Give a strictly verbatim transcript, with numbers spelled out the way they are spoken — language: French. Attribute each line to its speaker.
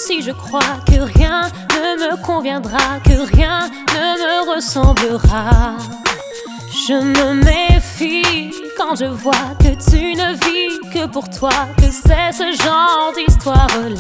Speaker 1: si je crois que rien ne me conviendra, que rien ne me ressemblera. Je me méfie quand je vois que tu ne vis que pour toi, que c'est ce genre d'histoire-là.